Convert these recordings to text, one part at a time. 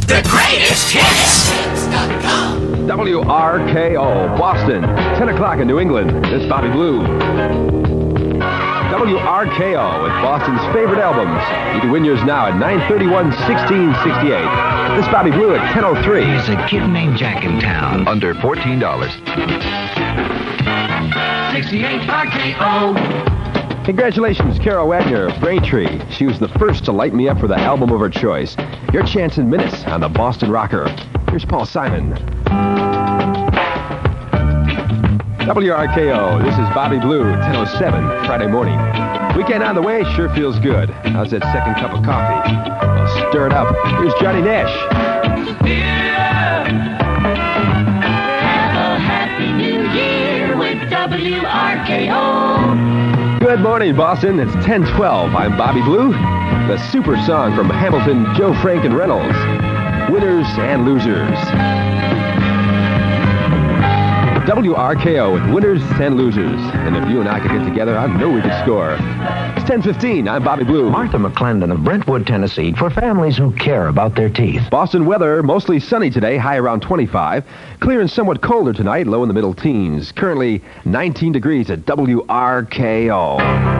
The greatest hits. WRKO, Boston. 10 o'clock in New England. This is Bobby Blue. WRKO with Boston's favorite albums. You can win yours now at 931-1668. This is Bobby Blue at 10:03. There's a kid named Jack in town. Under $14. 68 RKO. Congratulations, Carol Wagner of Braintree. She was the first to light me up for the album of her choice. Your chance in minutes on the Boston Rocker. Here's Paul Simon. WRKO, this is Bobby Blue, 10:07, Friday morning. Weekend on the way, sure feels good. How's that second cup of coffee? Well, stir it up. Here's Johnny Nash. Have a happy new year with WRKO. Good morning, Boston. It's 10:12. I'm Bobby Blue. The super song from Hamilton, Joe Frank, and Reynolds. Winners and losers. WRKO with winners and losers. And if you and I could get together, I know we could score. It's 10:15. I'm Bobby Blue. Martha McClendon of Brentwood, Tennessee, for families who care about their teeth. Boston weather, mostly sunny today, high around 25. Clear and somewhat colder tonight, low in the middle teens. Currently 19 degrees at WRKO.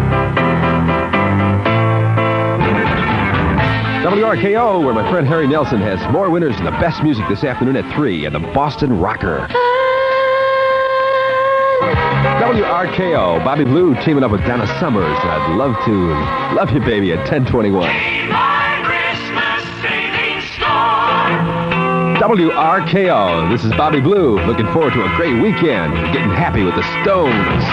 WRKO, where my friend Harry Nelson has more winners and the best music this afternoon at 3 at the Boston Rocker. WRKO, Bobby Blue teaming up with Donna Summers. I'd love to love you, baby, at 10:21. WRKO, this is Bobby Blue. Looking forward to a great weekend. Getting happy with the Stones.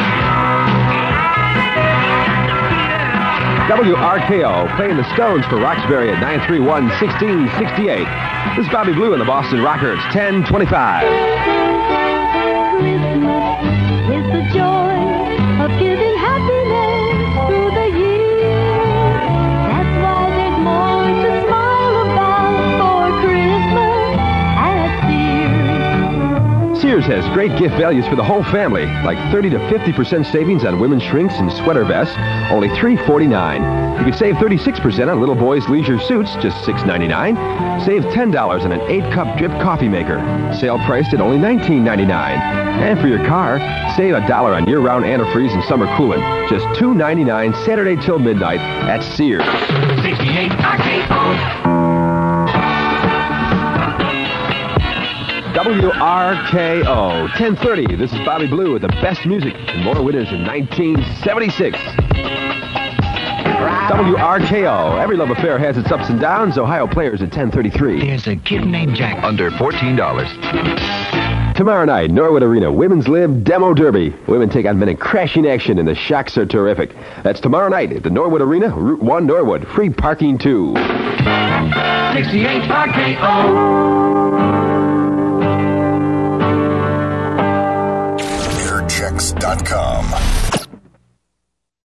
WRKO, playing the Stones for Roxbury at 931-1668. This is Bobby Blue and the Boston Rocker. It's 10:25. Is the joy of giving happiness through the year. That's why there's more to smile about for Christmas at Sears. Sears has great gift values for the whole family, like 30 to 50% savings on women's shrinks and sweater vests, only $349. You can save 36% on little boys' leisure suits, just $6.99. Save $10 on an 8-cup drip coffee maker, sale priced at only $19.99. And for your car, save $1 on year-round antifreeze and summer coolant, just $2.99 Saturday till midnight at Sears. 68 RKO. WRKO, 10:30. This is Bobby Blue with the best music and more winners in 1976. WRKO. Every love affair has its ups and downs. Ohio players at 10:33. There's a kid named Jack. Under $14. Tomorrow night, Norwood Arena, Women's Live Demo Derby. Women take on men in crashing action, and the shocks are terrific. That's tomorrow night at the Norwood Arena, Route 1 Norwood. Free parking, too. 68 RKO.